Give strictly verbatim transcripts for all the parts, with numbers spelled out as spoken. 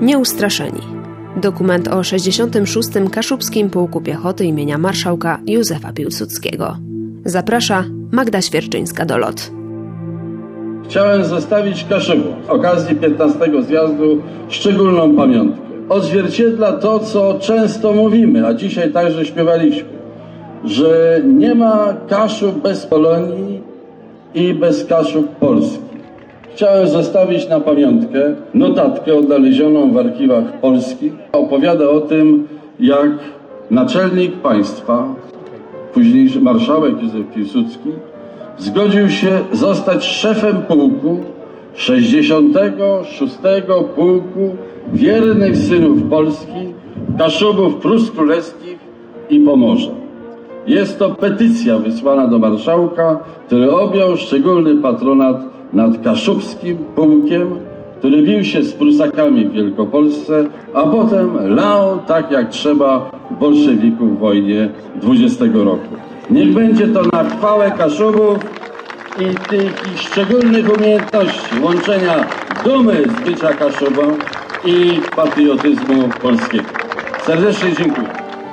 Nieustraszeni. Dokument o sześćdziesiątym szóstym Kaszubskim Pułku Piechoty imienia marszałka Józefa Piłsudskiego. Zaprasza Magda Świerczyńska-Dolot. Chciałem zostawić Kaszubom z okazji piętnastego zjazdu szczególną pamiątkę. Odzwierciedla to, co często mówimy, a dzisiaj także śpiewaliśmy, że nie ma Kaszub bez Polonii i bez Kaszub Polski. Chciałem zostawić na pamiątkę notatkę odnalezioną w archiwach polskich. Opowiada o tym, jak naczelnik państwa, późniejszy marszałek Józef Piłsudski, zgodził się zostać szefem pułku sześćdziesiątego szóstego Pułku Wiernych Synów Polski, Kaszubów Prus Królewskich i Pomorza. Jest to petycja wysłana do marszałka, który objął szczególny patronat nad Kaszubskim Pułkiem, który bił się z Prusakami w Wielkopolsce, a potem lał tak jak trzeba bolszewików w wojnie dwudziestego roku. Niech będzie to na chwałę Kaszubów i tych ich szczególnych umiejętności łączenia dumy z bycia Kaszubą i patriotyzmu polskiego. Serdecznie dziękuję.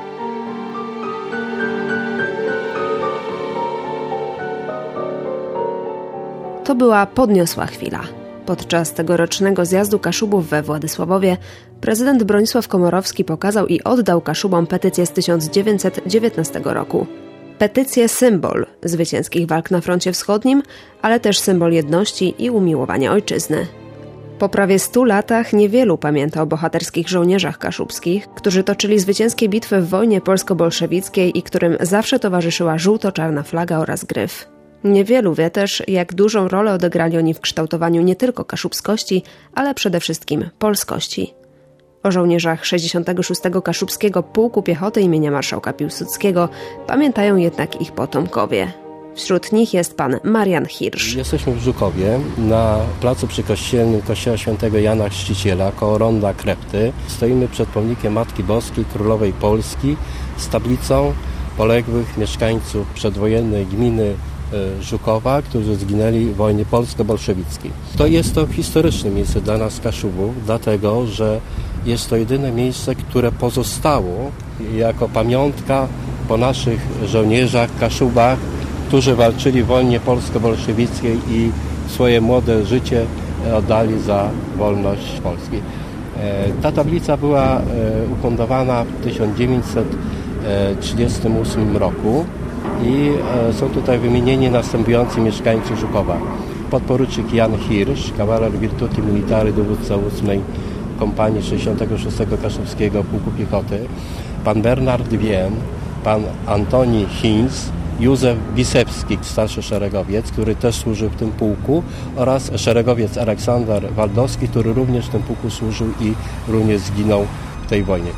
To była podniosła chwila. Podczas tegorocznego zjazdu Kaszubów we Władysławowie prezydent Bronisław Komorowski pokazał i oddał Kaszubom petycję z tysiąc dziewięćset dziewiętnastego roku. Petycję symbol zwycięskich walk na froncie wschodnim, ale też symbol jedności i umiłowania ojczyzny. Po prawie stu latach niewielu pamięta o bohaterskich żołnierzach kaszubskich, którzy toczyli zwycięskie bitwy w wojnie polsko-bolszewickiej i którym zawsze towarzyszyła żółto-czarna flaga oraz gryf. Niewielu wie też, jak dużą rolę odegrali oni w kształtowaniu nie tylko kaszubskości, ale przede wszystkim polskości. O żołnierzach sześćdziesiątego szóstego Kaszubskiego Pułku Piechoty imienia marszałka Piłsudskiego pamiętają jednak ich potomkowie. Wśród nich jest pan Marian Hirsch. Jesteśmy w Żukowie, na placu przykościelnym kościoła świętego Jana Chrzciciela, koło ronda Krepty. Stoimy przed pomnikiem Matki Boskiej, Królowej Polski, z tablicą poległych mieszkańców przedwojennej gminy Żukowa, którzy zginęli w wojnie polsko-bolszewickiej. To jest to historyczne miejsce dla nas Kaszubów, dlatego że jest to jedyne miejsce, które pozostało jako pamiątka po naszych żołnierzach, Kaszubach, którzy walczyli w wojnie polsko-bolszewickiej i swoje młode życie oddali za wolność Polski. Ta tablica była ufundowana w tysiąc dziewięćset trzydziestym ósmym roku i są tutaj wymienieni następujący mieszkańcy Żukowa. Podporucznik Jan Hirsch, kawaler Virtuti Militari, dowódca ósmej Kompanii sześćdziesiątego szóstego Kaszubskiego Pułku Piechoty, pan Bernard Wien, pan Antoni Hinz, Józef Wisewski, starszy szeregowiec, który też służył w tym pułku, oraz szeregowiec Aleksander Waldowski, który również w tym pułku służył i również zginął w tej wojnie.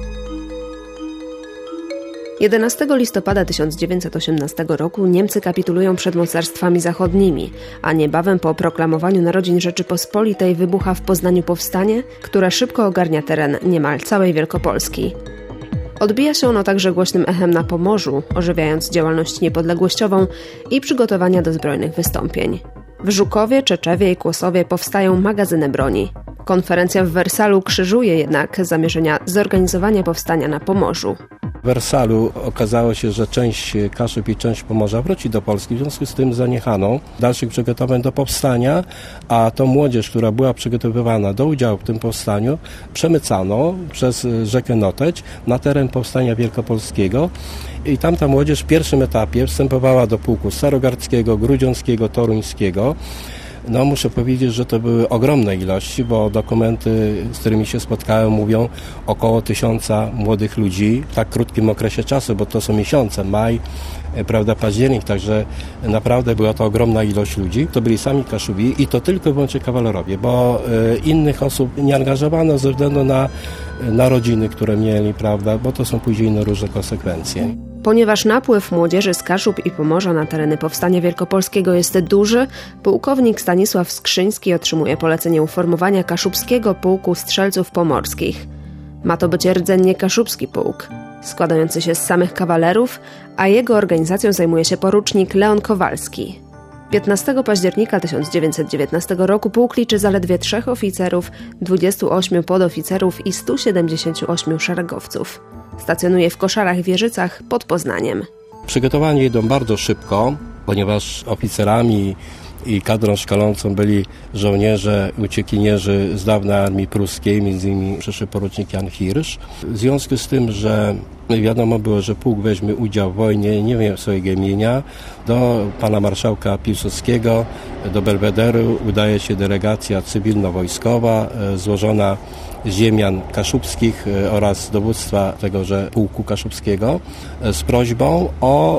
jedenastego listopada tysiąc dziewięćset osiemnastego roku Niemcy kapitulują przed mocarstwami zachodnimi, a niebawem po proklamowaniu narodzin Rzeczypospolitej wybucha w Poznaniu powstanie, które szybko ogarnia teren niemal całej Wielkopolski. Odbija się ono także głośnym echem na Pomorzu, ożywiając działalność niepodległościową i przygotowania do zbrojnych wystąpień. W Żukowie, Czeczewie i Kłosowie powstają magazyny broni. Konferencja w Wersalu krzyżuje jednak zamierzenia zorganizowania powstania na Pomorzu. W Wersalu okazało się, że część Kaszub i część Pomorza wróci do Polski, w związku z tym zaniechano dalszych przygotowań do powstania, a tą młodzież, która była przygotowywana do udziału w tym powstaniu, przemycano przez rzekę Noteć na teren powstania wielkopolskiego i tamta młodzież w pierwszym etapie wstępowała do pułku starogardzkiego, grudziąckiego, toruńskiego. No muszę powiedzieć, że to były ogromne ilości, bo dokumenty, z którymi się spotkałem, mówią około tysiąca młodych ludzi w tak krótkim okresie czasu, bo to są miesiące, maj, prawda, październik, także naprawdę była to ogromna ilość ludzi. To byli sami Kaszubi i to tylko i wyłącznie kawalerowie, bo y, innych osób nie angażowano ze względu na narodziny, które mieli, prawda, bo to są później różne konsekwencje. Ponieważ napływ młodzieży z Kaszub i Pomorza na tereny powstania wielkopolskiego jest duży, pułkownik Stanisław Skrzyński otrzymuje polecenie uformowania Kaszubskiego Pułku Strzelców Pomorskich. Ma to być rdzennie Kaszubski Pułk, składający się z samych kawalerów, a jego organizacją zajmuje się porucznik Leon Kowalski. piętnastego października tysiąc dziewięćset dziewiętnastego roku pułk liczy zaledwie trzech oficerów, dwudziestu ośmiu podoficerów i stu siedemdziesięciu ośmiu szeregowców. Stacjonuje w Koszarach-Wieżycach pod Poznaniem. Przygotowania idą bardzo szybko, ponieważ oficerami i kadrą szkolącą byli żołnierze, uciekinierzy z dawnej armii pruskiej, między innymi przyszły porucznik Jan Hirsch. W związku z tym, że wiadomo było, że pułk weźmie udział w wojnie, nie wiem swojego imienia, do pana marszałka Piłsudskiego, do Belwederu udaje się delegacja cywilno-wojskowa złożona z ziemian kaszubskich oraz dowództwa tegoże pułku kaszubskiego z prośbą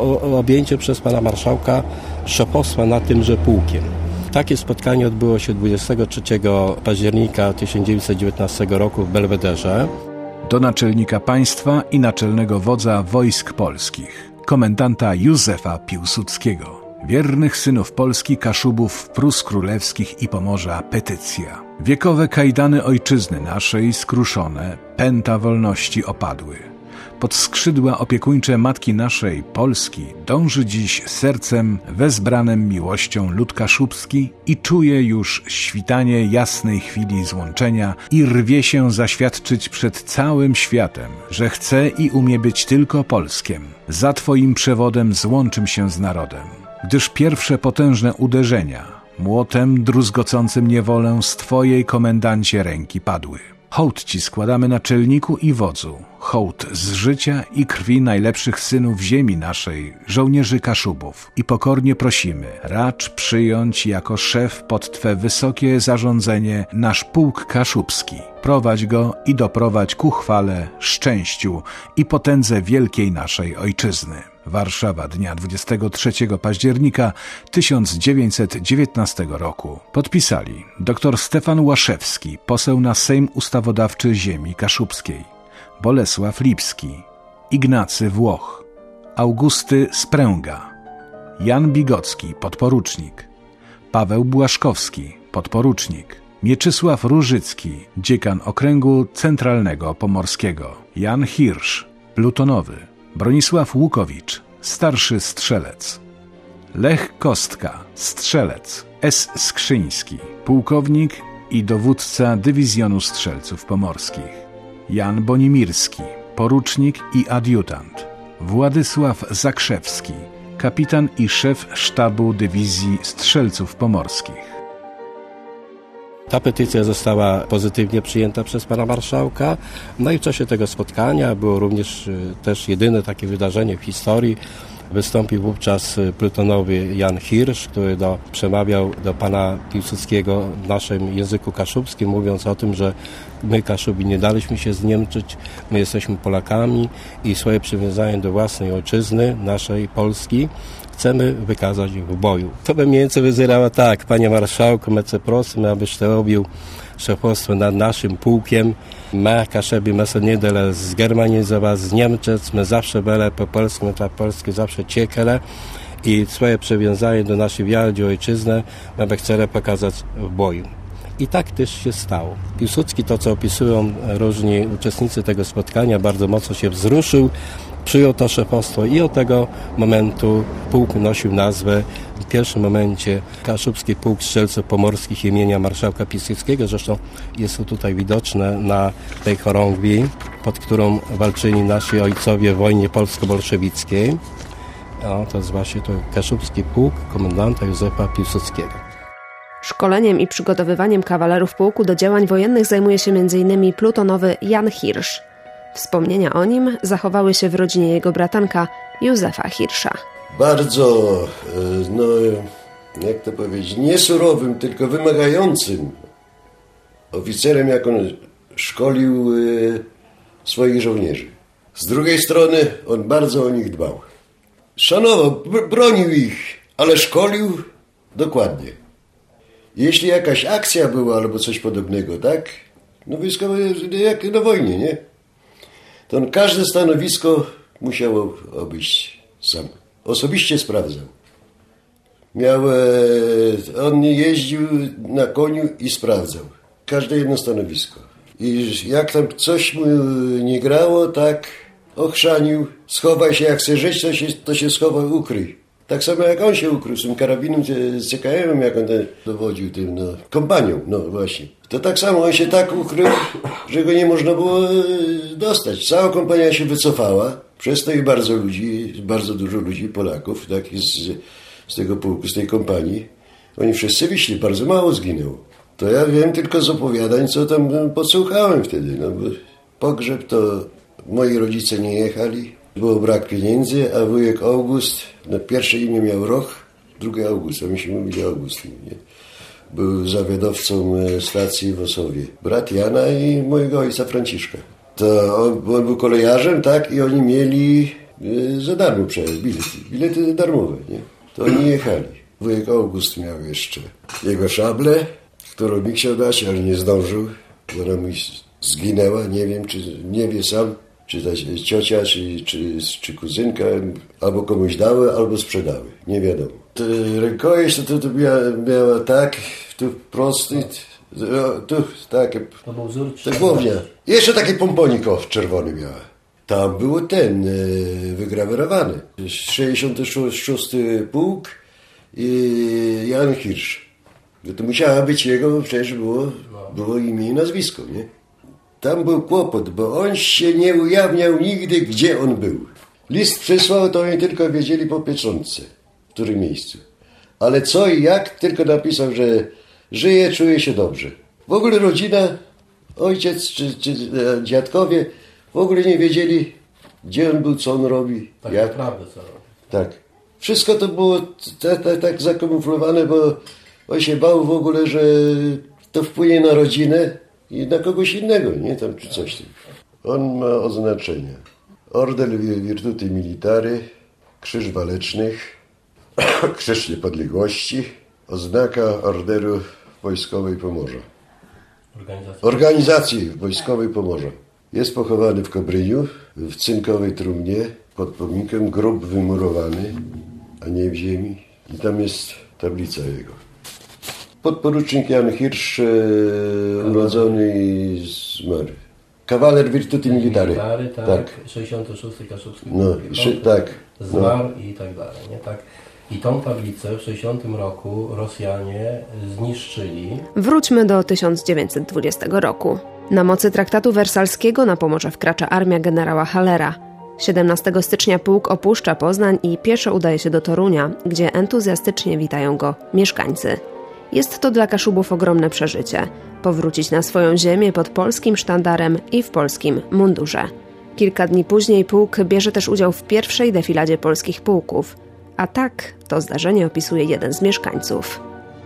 o objęcie przez pana marszałka szefostwa nad tymże pułkiem. Takie spotkanie odbyło się dwudziestego trzeciego października tysiąc dziewięćset dziewiętnastego roku w Belwederze. Do naczelnika państwa i naczelnego wodza wojsk polskich, komendanta Józefa Piłsudskiego. Wiernych synów Polski, Kaszubów, Prus Królewskich i Pomorza petycja. Wiekowe kajdany ojczyzny naszej skruszone, pęta wolności opadły. Pod skrzydła opiekuńcze matki naszej, Polski, dąży dziś sercem wezbranym miłością lud kaszubski i czuje już świtanie jasnej chwili złączenia i rwie się zaświadczyć przed całym światem, że chce i umie być tylko Polskiem. Za Twoim przewodem złączym się z narodem. Gdyż pierwsze potężne uderzenia, młotem druzgocącym niewolę z Twojej komendancie ręki padły. Hołd Ci składamy naczelniku i wodzu, hołd z życia i krwi najlepszych synów ziemi naszej, żołnierzy Kaszubów. I pokornie prosimy, racz przyjąć jako szef pod Twe wysokie zarządzenie nasz pułk kaszubski. Prowadź go i doprowadź ku chwale, szczęściu i potędze wielkiej naszej ojczyzny. Warszawa dnia dwudziestego trzeciego października tysiąc dziewięćset dziewiętnastego roku. Podpisali dr Stefan Łaszewski, poseł na Sejm Ustawodawczy Ziemi Kaszubskiej, Bolesław Lipski, Ignacy Włoch, Augusty Spręga, Jan Bigocki, podporucznik, Paweł Błaszkowski, podporucznik, Mieczysław Różycki, dziekan Okręgu Centralnego Pomorskiego, Jan Hirsch, plutonowy, Bronisław Łukowicz, starszy strzelec, Lech Kostka, strzelec, S. Skrzyński, pułkownik i dowódca Dywizjonu Strzelców Pomorskich, Jan Bonimirski, porucznik i adiutant, Władysław Zakrzewski, kapitan i szef sztabu Dywizji Strzelców Pomorskich. Ta petycja została pozytywnie przyjęta przez pana marszałka. No i w czasie tego spotkania było również też jedyne takie wydarzenie w historii. Wystąpił wówczas plutonowy Jan Hirsch, który do, przemawiał do pana Piłsudskiego w naszym języku kaszubskim, mówiąc o tym, że my Kaszubi nie daliśmy się zniemczyć, my jesteśmy Polakami i swoje przywiązanie do własnej ojczyzny, naszej Polski, chcemy wykazać w boju. To by mniej więcej wyzerało tak, panie marszałku, my cię prosimy, abyś to robił szefostwo nad naszym pułkiem. My, Kaszubi, my się nie dali zgermanizować, z Niemczech, my zawsze byli po polsku, my dla Polski zawsze ciekali i swoje przywiązanie do naszej wiary, do ojczyzny, my by chcieli pokazać w boju. I tak też się stało. Piłsudski, to co opisują różni uczestnicy tego spotkania, bardzo mocno się wzruszył, przyjął to szefostwo i od tego momentu pułk nosił nazwę w pierwszym momencie Kaszubski Pułk Strzelców Pomorskich imienia marszałka Piłsudskiego. Zresztą jest to tutaj widoczne na tej chorągwi, pod którą walczyli nasi ojcowie w wojnie polsko-bolszewickiej. No, to jest właśnie to Kaszubski Pułk komendanta Józefa Piłsudskiego. Szkoleniem i przygotowywaniem kawalerów pułku do działań wojennych zajmuje się między innymi plutonowy Jan Hirsch. Wspomnienia o nim zachowały się w rodzinie jego bratanka Józefa Hirscha. Bardzo, no jak to powiedzieć, nie surowym, tylko wymagającym oficerem, jak on szkolił swoich żołnierzy. Z drugiej strony on bardzo o nich dbał. Szanował, bronił ich, ale szkolił dokładnie. Jeśli jakaś akcja była albo coś podobnego, tak? No wojskowe jak na wojnie, nie? To on każde stanowisko musiał obejść sam. Osobiście sprawdzał. Miał, on jeździł na koniu i sprawdzał. Każde jedno stanowisko. I jak tam coś mu nie grało, tak ochrzanił. Schowaj się, jak chce żyć, to się, to się schowaj, ukryj. Tak samo jak on się ukrył z tym karabinem z C K M-em, jak on dowodził tym, no, kompanią, no właśnie. To tak samo on się tak ukrył, że go nie można było dostać. Cała kompania się wycofała, przez to i bardzo ludzi, bardzo dużo ludzi, Polaków, tak, z, z tego pułku, z tej kompanii. Oni wszyscy wyszli, bardzo mało zginęło. To ja wiem tylko z opowiadań, co tam podsłuchałem wtedy. No, bo pogrzeb to moi rodzice nie jechali, było brak pieniędzy, a wujek August, no pierwsze imię miał Roch, drugie August, a my się mówili Augustyn, nie? Był zawiadowcą stacji w Osowie. Brat Jana i mojego ojca Franciszka. To on, on był kolejarzem, tak, i oni mieli za darmo bilety, bilety darmowe, nie? To oni jechali. Wujek August miał jeszcze jego szablę, którą mi chciał dać, ale nie zdążył, bo ona mi zginęła, nie wiem, czy nie wie sam, czy ta ciocia, czy, czy, czy kuzynka, albo komuś dały, albo sprzedały, nie wiadomo. To rękojeść to, to, to miała, miała tak, tu prosty, tu takie, to był wzór tak głownia. Jeszcze taki pomponik czerwony miała. Tam był ten wygrawerowany, sześćdziesiąty szósty pułk i Jan Hirsch. To musiała być jego, bo przecież było, było imię i nazwisko, nie? Tam był kłopot, bo on się nie ujawniał nigdy, gdzie on był. List przysłał, to oni tylko wiedzieli po pieczątce, w którym miejscu. Ale co i jak, tylko napisał, że żyje, czuje się dobrze. W ogóle rodzina, ojciec czy, czy dziadkowie w ogóle nie wiedzieli, gdzie on był, co on robi. Tak jak. naprawdę co robi. Tak. Wszystko to było tak, tak, tak zakamuflowane, bo on się bał w ogóle, że to wpłynie na rodzinę i na kogoś innego, nie? Tam czy coś tam. On ma oznaczenia. Order Virtuti Militari, Krzyż Walecznych, Krzyż Niepodległości, oznaka Orderu Wojskowej Pomorza. Organizacji. Organizacji Wojskowej Pomorza. Jest pochowany w Kobryniu, w cynkowej trumnie, pod pomnikiem, grób wymurowany, a nie w ziemi. I tam jest tablica jego. Podporucznik Jan Hirsch, e, urodzony i zmarł. Kawaler Virtuti Militari. Military, tak, tak. sześćdziesiąty szósty Kaszubski. No, szy, tak. Zmarł No. i tak dalej, nie? Tak. I tą tablicę w sześćdziesiątym roku Rosjanie zniszczyli. Wróćmy do tysiąc dziewięćset dwudziestego roku. Na mocy traktatu wersalskiego na Pomorze wkracza armia generała Hallera. siedemnastego stycznia pułk opuszcza Poznań i pieszo udaje się do Torunia, gdzie entuzjastycznie witają go mieszkańcy. Jest to dla Kaszubów ogromne przeżycie. Powrócić na swoją ziemię pod polskim sztandarem i w polskim mundurze. Kilka dni później pułk bierze też udział w pierwszej defiladzie polskich pułków. A tak to zdarzenie opisuje jeden z mieszkańców.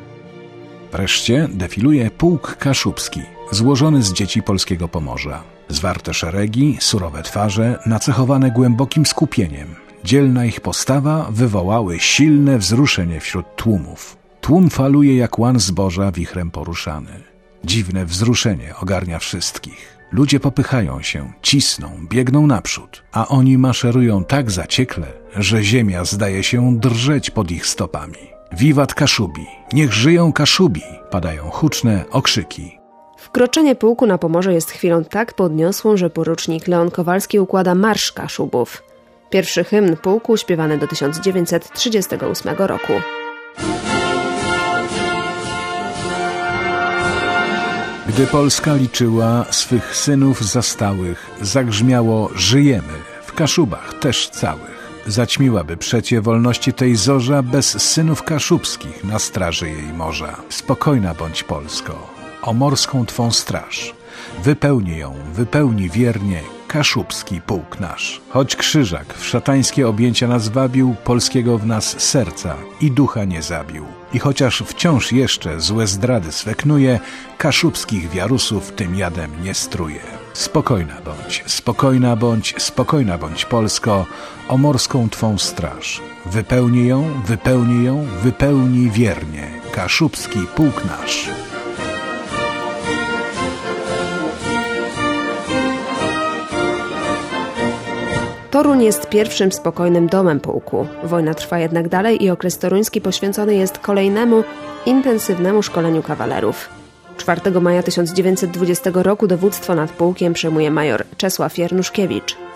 Wreszcie defiluje pułk kaszubski, złożony z dzieci polskiego Pomorza. Zwarte szeregi, surowe twarze, nacechowane głębokim skupieniem. Dzielna ich postawa wywołały silne wzruszenie wśród tłumów. Tłum faluje jak łan zboża wichrem poruszany. Dziwne wzruszenie ogarnia wszystkich. Ludzie popychają się, cisną, biegną naprzód, a oni maszerują tak zaciekle, że ziemia zdaje się drżeć pod ich stopami. Wiwat Kaszubi! Niech żyją Kaszubi! Padają huczne okrzyki. Wkroczenie pułku na Pomorze jest chwilą tak podniosłą, że porucznik Leon Kowalski układa marsz Kaszubów. Pierwszy hymn pułku śpiewany do tysiąc dziewięćset trzydziestego ósmego roku. Gdy Polska liczyła swych synów zastałych, zagrzmiało żyjemy, w Kaszubach też całych. Zaćmiłaby przecie wolności tej zorza bez synów kaszubskich na straży jej morza. Spokojna bądź Polsko, o morską twą straż. Wypełni ją, wypełni wiernie kaszubski pułk nasz. Choć krzyżak w szatańskie objęcia nas wabił, polskiego w nas serca i ducha nie zabił. I chociaż wciąż jeszcze złe zdrady swe knuje, kaszubskich wiarusów tym jadem nie struje. Spokojna bądź, spokojna bądź, spokojna bądź Polsko, o morską twą straż. Wypełni ją, wypełni ją, wypełni wiernie kaszubski pułk nasz. Toruń jest pierwszym spokojnym domem pułku. Wojna trwa jednak dalej i okres toruński poświęcony jest kolejnemu, intensywnemu szkoleniu kawalerów. czwartego maja tysiąc dziewięćset dwudziestego roku dowództwo nad pułkiem przejmuje major Czesław Jarnuszkiewicz.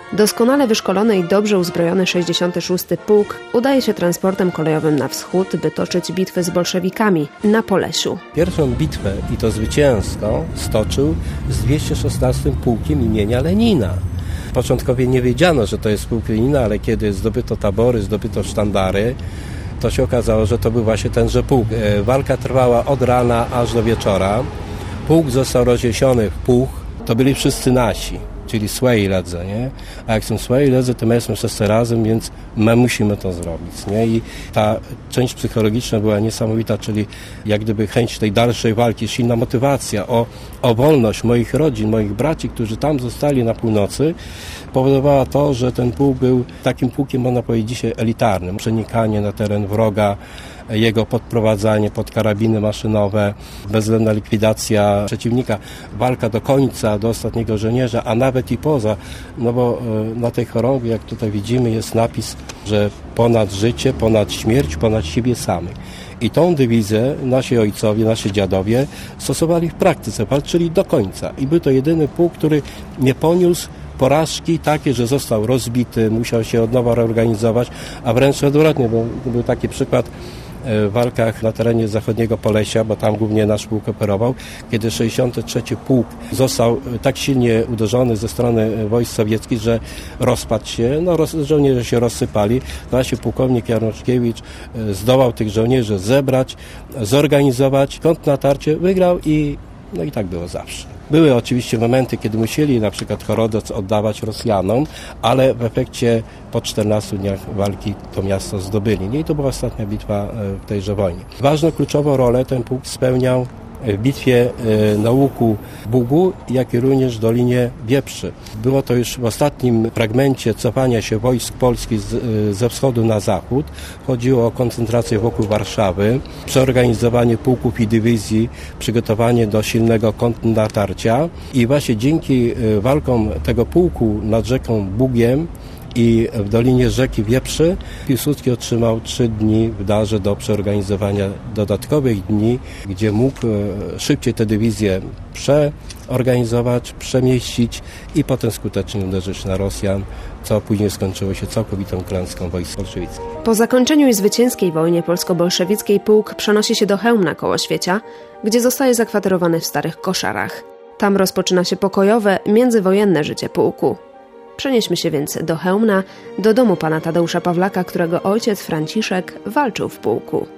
Doskonale wyszkolony i dobrze uzbrojony sześćdziesiąty szósty Pułk udaje się transportem kolejowym na wschód, by toczyć bitwy z bolszewikami na Polesiu. Pierwszą bitwę, i to zwycięską, stoczył z dwieście szesnastym Pułkiem imienia Lenina. Początkowo nie wiedziano, że to jest pułk Lenina, ale kiedy zdobyto tabory, zdobyto sztandary, to się okazało, że to był właśnie tenże pułk. Walka trwała od rana aż do wieczora. Pułk został rozniesiony w puch. To byli wszyscy nasi, czyli swoi ledze, nie? A jak są swoi ledze, to my jesteśmy wszyscy razem, więc my musimy to zrobić, nie? I ta część psychologiczna była niesamowita, czyli jak gdyby chęć tej dalszej walki, silna motywacja o, o wolność moich rodzin, moich braci, którzy tam zostali na północy, powodowała to, że ten pułk był takim pułkiem, można powiedzieć, dzisiaj elitarnym. Przenikanie na teren wroga, jego podprowadzanie pod karabiny maszynowe, bezwzględna likwidacja przeciwnika, walka do końca, do ostatniego żołnierza, a nawet i poza, no bo na tej chorągwi, jak tutaj widzimy, jest napis, że ponad życie, ponad śmierć, ponad siebie samych. I tą dywizję nasi ojcowie, nasi dziadowie stosowali w praktyce, walczyli do końca. I był to jedyny pułk, który nie poniósł porażki takie, że został rozbity, musiał się od nowa reorganizować, a wręcz odwrotnie, bo był taki przykład w walkach na terenie zachodniego Polesia, bo tam głównie nasz pułk operował, kiedy sześćdziesiąty trzeci Pułk został tak silnie uderzony ze strony wojsk sowieckich, że rozpadł się, no roz, żołnierze się rozsypali. Nasi pułkownik Jarnoszkiewicz zdołał tych żołnierzy zebrać, zorganizować, kontrnatarcie, wygrał i no i tak było zawsze. Były oczywiście momenty, kiedy musieli na przykład Chorodoc oddawać Rosjanom, ale w efekcie po czternastu dniach walki to miasto zdobyli. Nie? I to była ostatnia bitwa w tejże wojnie. Ważną, kluczową rolę ten pułk spełniał w bitwie na łuku Bugu, jak i również w Dolinie Wieprzy. Było to już w ostatnim fragmencie cofania się wojsk polskich z, ze wschodu na zachód. Chodziło o koncentrację wokół Warszawy, przeorganizowanie pułków i dywizji, przygotowanie do silnego kontrnatarcia. I właśnie dzięki walkom tego pułku nad rzeką Bugiem i w Dolinie rzeki Wieprzy Piłsudski otrzymał trzy dni w darze do przeorganizowania dodatkowych dni, gdzie mógł szybciej tę dywizję przeorganizować, przemieścić i potem skutecznie uderzyć na Rosjan, co później skończyło się całkowitą klęską wojsk bolszewickich. Po zakończeniu i zwycięskiej wojnie polsko-bolszewickiej pułk przenosi się do Chełmna koło Świecia, gdzie zostaje zakwaterowany w Starych Koszarach. Tam rozpoczyna się pokojowe, międzywojenne życie pułku. Przenieśmy się więc do Chełmna, do domu pana Tadeusza Pawlaka, którego ojciec Franciszek walczył w pułku.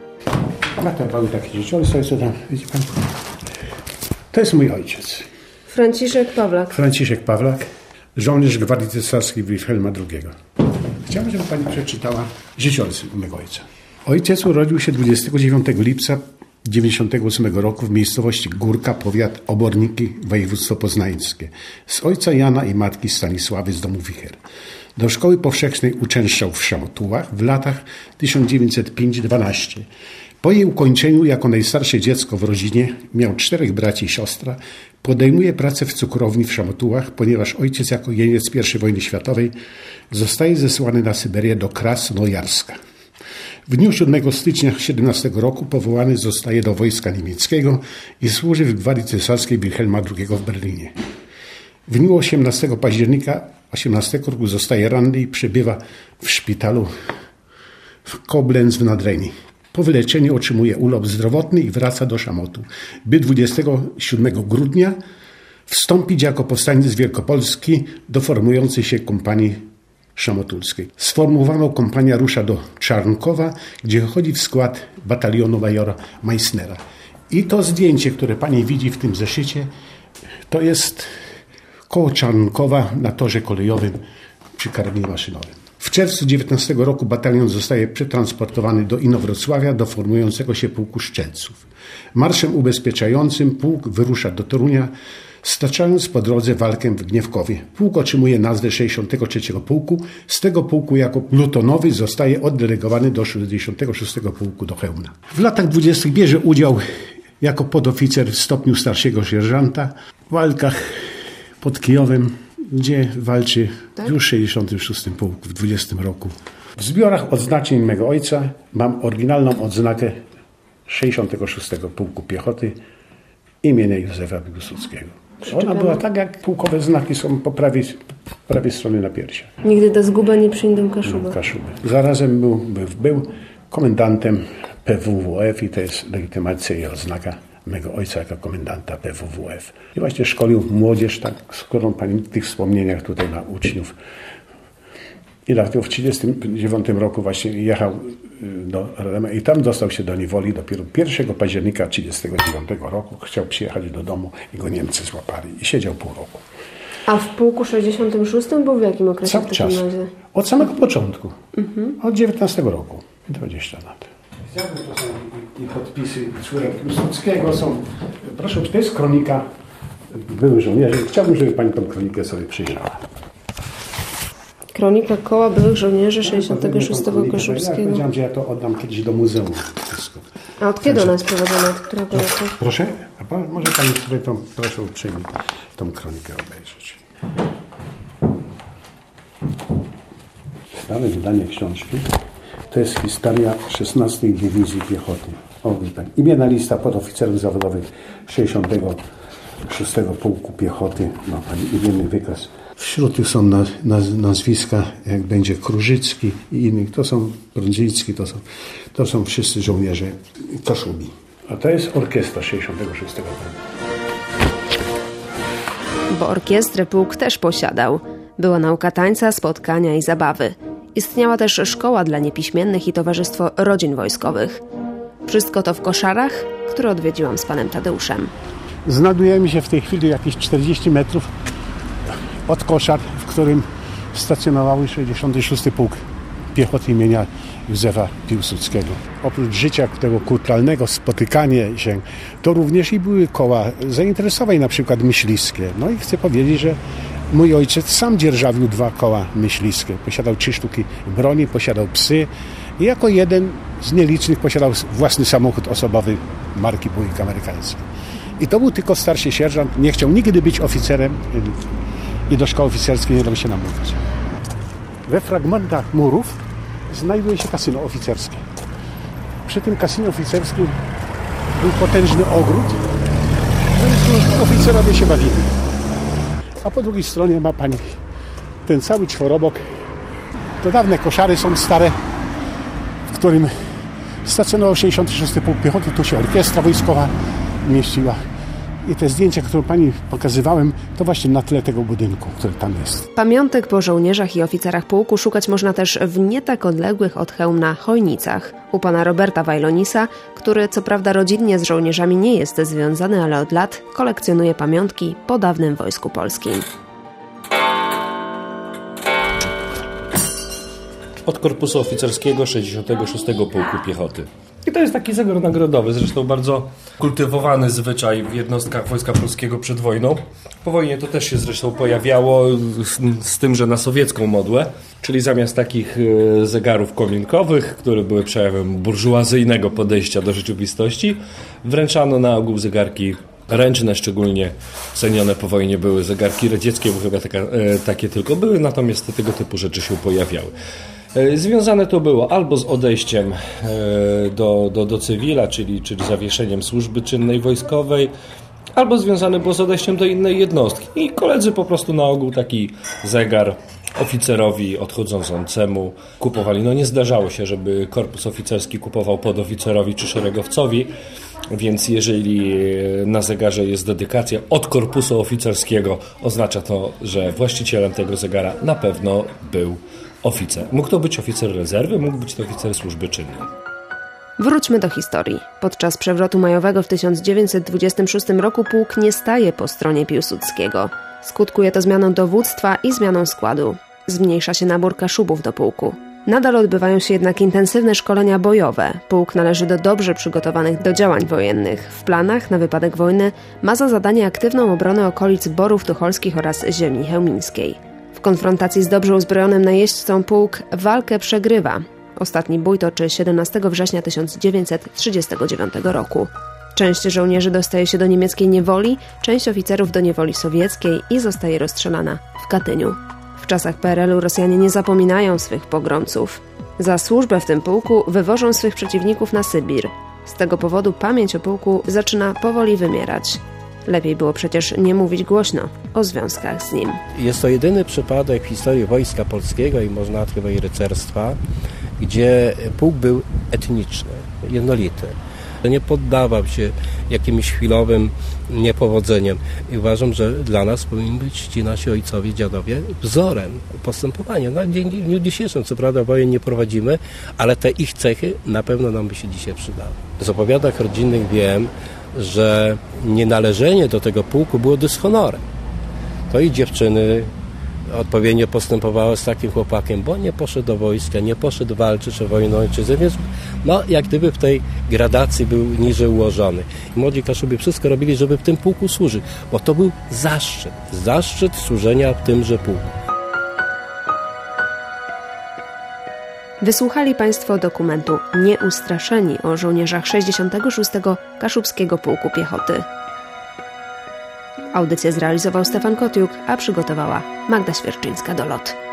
A to był taki życiorys, co tam, widzi pan? To jest mój ojciec. Franciszek Pawlak. Franciszek Pawlak, żołnierz Gwardii Cesarskiej Wilhelma drugiego. Chciałbym, żeby pani przeczytała życiorys mego ojca. Ojciec urodził się dwudziestego dziewiątego lipca dziewięćdziesiątego ósmego roku w miejscowości Górka, powiat Oborniki, województwo poznańskie. Z ojca Jana i matki Stanisławy z domu Wicher. Do szkoły powszechnej uczęszczał w Szamotułach w latach tysiąc dziewięćset piąty do dwunastego. Po jej ukończeniu, jako najstarsze dziecko w rodzinie, miał czterech braci i siostra, podejmuje pracę w cukrowni w Szamotułach, ponieważ ojciec jako jeniec pierwszej wojny światowej zostaje zesłany na Syberię do Krasnojarska. W dniu siódmego stycznia siedemnastego roku powołany zostaje do wojska niemieckiego i służy w Gwardii Cesarskiej Wilhelma drugiego w Berlinie. W dniu osiemnastego października osiemnastego roku zostaje ranny i przebywa w szpitalu w Koblenz w Nadrenii. Po wyleczeniu otrzymuje urlop zdrowotny i wraca do Szamotu, by dwudziestego siódmego grudnia wstąpić jako powstaniec z Wielkopolski do formującej się kompanii szamotulskiej. Sformułowaną kompania rusza do Czarnkowa, gdzie wchodzi w skład batalionu majora Meissnera. I to zdjęcie, które pani widzi w tym zeszycie, to jest koło Czarnkowa na torze kolejowym przy karabinie maszynowym. W czerwcu dziewiętnastego roku batalion zostaje przetransportowany do Inowrocławia, do formującego się pułku Szczelców. Marszem ubezpieczającym pułk wyrusza do Torunia, staczając po drodze walkę w Gniewkowie. Pułk otrzymuje nazwę sześćdziesiątego trzeciego Pułku. Z tego pułku jako plutonowy zostaje oddelegowany do sześćdziesiątego szóstego Pułku do Chełmna. W latach dwudziestych bierze udział jako podoficer w stopniu starszego sierżanta w walkach pod Kijowem, gdzie walczy tak? już w sześćdziesiątym szóstym Pułku w dwudziestym roku. W zbiorach odznaczeń mego ojca mam oryginalną odznakę sześćdziesiątego szóstego Pułku Piechoty imienia Józefa Piłsudskiego. Ona była tak, jak pułkowe znaki są po prawej, po prawej stronie na piersiach. Nigdy do zguba nie przyjdą Kaszuba. Kaszuby. Zarazem był, był, był komendantem P W W F i to jest legitymacja i oznaka mego ojca jako komendanta P W W F. I właśnie szkolił młodzież, tak, z którą pani w tych wspomnieniach tutaj ma uczniów. I dlatego w tysiąc dziewięćset trzydziestym dziewiątym roku właśnie jechał do Radema i tam dostał się do niewoli. Dopiero pierwszego października tysiąc dziewięćset trzydziestego dziewiątego roku chciał przyjechać do domu i go Niemcy złapali i siedział pół roku. A w pułku sześćdziesiątym szóstym był w jakim okresie? Cały w takim czas. razie? Od samego początku. Mhm. Od dziewiętnastego roku. dwadzieścia lat. To są i podpisy córek Piłsudskiego. Są, proszę, to jest kronika byłych żołnierzy. Chciałbym, żeby pani tą kronikę sobie przyjrzała. Kronika Koła Byłych Żołnierzy sześćdziesiątego szóstego Kaszubskiego. Ja powiedziałem, że ja to oddam kiedyś do muzeum. A od kiedy ona jest prowadzona? Od którego roku? Proszę? A pan, może pani sobie tą, proszę uprzejmie tą kronikę obejrzeć. Stare wydanie książki to jest historia szesnastej Dywizji Piechoty. O, tak. Imienna lista podoficerów zawodowych sześćdziesiątego szóstego Pułku Piechoty. Ma pani imienny wykaz. Wśród tych są naz, naz, nazwiska, jak będzie Krużycki i innych. To są Prądzycki, to są, to są wszyscy żołnierze Kaszubi. A to jest orkiestra sześćdziesiątego szóstego Pułku. Bo orkiestrę pułk też posiadał. Była nauka tańca, spotkania i zabawy. Istniała też szkoła dla niepiśmiennych i towarzystwo rodzin wojskowych. Wszystko to w Koszarach, które odwiedziłam z panem Tadeuszem. Znajdujemy się w tej chwili jakieś czterdzieści metrów od Koszar, w którym stacjonował sześćdziesiąty szósty Pułk Piechoty imienia Józefa Piłsudskiego. Oprócz życia tego kulturalnego, spotykanie się, to również i były koła zainteresowań, na przykład myśliwskie. No i chcę powiedzieć, że mój ojciec sam dzierżawił dwa koła myśliwskie. Posiadał trzy sztuki broni, posiadał psy i jako jeden z nielicznych posiadał własny samochód osobowy marki Buick amerykański. I to był tylko starszy sierżant, nie chciał nigdy być oficerem i do szkoły oficerskiej nie dał się namówić. We fragmentach murów znajduje się kasyno oficerskie. Przy tym kasynie oficerskim był potężny ogród, no i oficerowie się bawili. A po drugiej stronie ma pani ten cały czworobok. To dawne Koszary są stare, w którym stacjonował sześćdziesiąty szósty Pułk Piechoty. Tu się orkiestra wojskowa mieściła. I te zdjęcia, które pani pokazywałem, to właśnie na tle tego budynku, który tam jest. Pamiątek po żołnierzach i oficerach pułku szukać można też w nie tak odległych od Chełmna Chojnicach. U pana Roberta Wajlonisa, który co prawda rodzinnie z żołnierzami nie jest związany, ale od lat kolekcjonuje pamiątki po dawnym Wojsku Polskim. Od Korpusu Oficerskiego sześćdziesiątego szóstego Pułku Piechoty. I to jest taki zegar nagrodowy, zresztą bardzo kultywowany zwyczaj w jednostkach Wojska Polskiego przed wojną. Po wojnie to też się zresztą pojawiało, z, z tym, że na sowiecką modłę, czyli zamiast takich zegarów kominkowych, które były przejawem burżuazyjnego podejścia do rzeczywistości, wręczano na ogół zegarki ręczne, szczególnie cenione po wojnie były zegarki radzieckie, bo chyba taka, e, takie tylko były, natomiast tego typu rzeczy się pojawiały. Związane to było albo z odejściem do, do, do cywila, czyli, czyli zawieszeniem służby czynnej wojskowej, albo związane było z odejściem do innej jednostki. I koledzy po prostu na ogół taki zegar oficerowi odchodzącemu kupowali. No nie zdarzało się, żeby korpus oficerski kupował podoficerowi czy szeregowcowi, więc jeżeli na zegarze jest dedykacja od korpusu oficerskiego, oznacza to, że właścicielem tego zegara na pewno był oficer. Mógł to być oficer rezerwy, mógł być to oficer służby czynnej. Wróćmy do historii. Podczas przewrotu majowego w tysiąc dziewięćset dwudziestym szóstym roku pułk nie staje po stronie Piłsudskiego. Skutkuje to zmianą dowództwa i zmianą składu. Zmniejsza się nabór Kaszubów do pułku. Nadal odbywają się jednak intensywne szkolenia bojowe. Pułk należy do dobrze przygotowanych do działań wojennych. W planach na wypadek wojny ma za zadanie aktywną obronę okolic Borów Tucholskich oraz ziemi chełmińskiej. W konfrontacji z dobrze uzbrojonym najeźdźcą pułk walkę przegrywa. Ostatni bój toczy siedemnastego września tysiąc dziewięćset trzydziestego dziewiątego roku. Część żołnierzy dostaje się do niemieckiej niewoli, część oficerów do niewoli sowieckiej i zostaje rozstrzelana w Katyniu. W czasach P R L-u Rosjanie nie zapominają swych pogromców. Za służbę w tym pułku wywożą swych przeciwników na Sybir. Z tego powodu pamięć o pułku zaczyna powoli wymierać. Lepiej było przecież nie mówić głośno o związkach z nim. Jest to jedyny przypadek w historii Wojska Polskiego i można chyba i rycerstwa, gdzie pułk był etniczny, jednolity. Nie poddawał się jakimś chwilowym niepowodzeniom. I uważam, że dla nas powinni być ci nasi ojcowie, dziadowie wzorem postępowania. No, w dniu dzisiejszym, co prawda, wojen nie prowadzimy, ale te ich cechy na pewno nam by się dzisiaj przydały. Z opowiadań rodzinnych wiem, że nienależenie do tego pułku było dyshonorem. To i dziewczyny odpowiednio postępowały z takim chłopakiem, bo nie poszedł do wojska, nie poszedł walczyć o wojnę ojczyzny, więc no, jak gdyby w tej gradacji był niżej ułożony. I młodzi Kaszubi wszystko robili, żeby w tym pułku służyć, bo to był zaszczyt, zaszczyt służenia w tymże pułku. Wysłuchali Państwo dokumentu Nieustraszeni o żołnierzach sześćdziesiątego szóstego Kaszubskiego Pułku Piechoty. Audycję zrealizował Stefan Kotiuk, a przygotowała Magda Świerczyńska-Dolot.